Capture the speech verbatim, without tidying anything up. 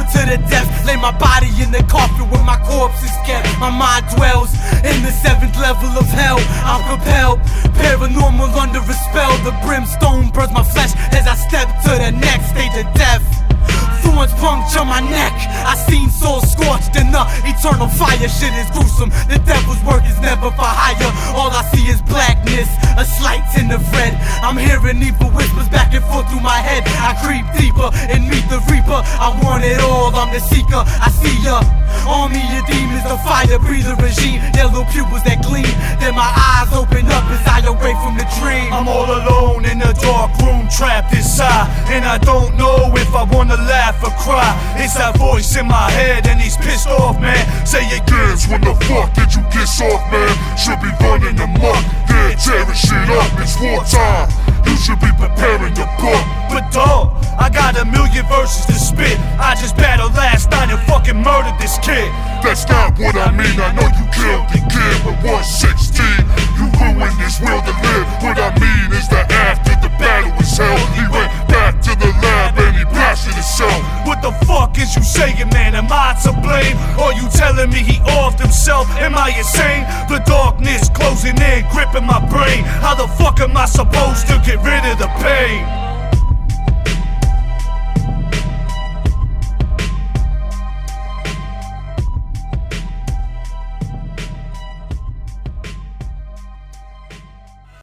to the death. Lay my body in the coffin where my corpse is kept. My mind dwells in the seventh level of hell. I'm compelled, paranormal under a spell. The brimstone burns my flesh as I step to the next stage of death. Thorns puncture my neck, I seen souls scorched in the eternal fire. Shit is gruesome, the devil's work is never for hire. All I see is blackness, a slight tint of red. I'm hearing evil whispers back and forth through my head. I creep deeper and meet the reaper. I want it all, I'm the seeker. I see ya, army of demons, the fire breather regime. Yellow pupils that gleam, then my eyes open up as I awake from the dream. I'm all alone in a dark room, trapped inside, and I don't know if I wanna laugh or cry. It's that voice in my head and he's pissed off, man. Say again, when the fuck did you get soft, man? Should be running amok, yeah, tearing shit up, it's wartime. You should be preparing your book. But dog, I got a million verses to spit. I just battled last night and fucking murdered this kid. That's not what I mean, I know you killed the kid with one sixteen. You ruined his will to live. What I mean is that after the battle was held, he went back to the lab and he blasted himself. What the fuck is you saying, man? Am I to blame? Or you telling me he offed himself? Am I insane? The darkness closing in, gripping my brain. How the fuck am I supposed to get rid of the pain?